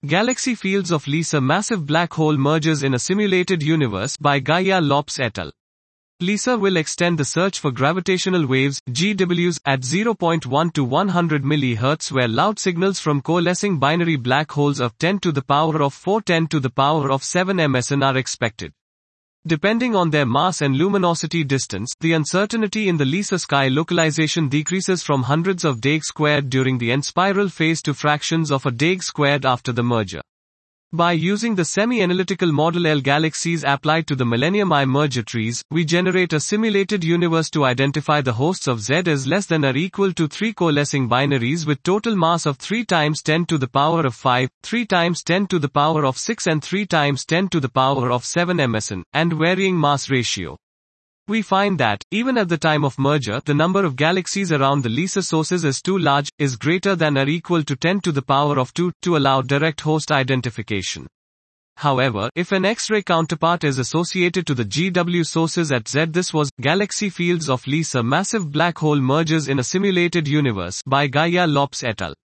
Galaxy Fields of LISA Massive Black Hole Merges in a Simulated Universe by Gaia Lopes et al. LISA will extend the search for gravitational waves, GWs, at 0.1 to 100 MHz where loud signals from coalescing binary black holes of 10 to the power of 4 10 to the power of 7 MSN are expected. Depending on their mass and luminosity distance, the uncertainty in the LISA sky localization decreases from hundreds of Deg squared during the end-spiral phase to fractions of a Deg squared after the merger. By using the semi-analytical model L galaxies applied to the Millennium I merger trees, we generate a simulated universe to identify the hosts of Z as less than or equal to 3 coalescing binaries with total mass of 3 times 10 to the power of 5, 3 times 10 to the power of 6 and 3 times 10 to the power of 7 MSN, and varying mass ratio. We find that, even at the time of merger, the number of galaxies around the LISA sources is too large, is greater than or equal to 10 to the power of 2, to allow direct host identification. However, if an X-ray counterpart is associated to the GW sources at Z, this was Galaxy Fields of LISA Massive Black Hole Merges in a Simulated Universe by Gaia Lopes et al.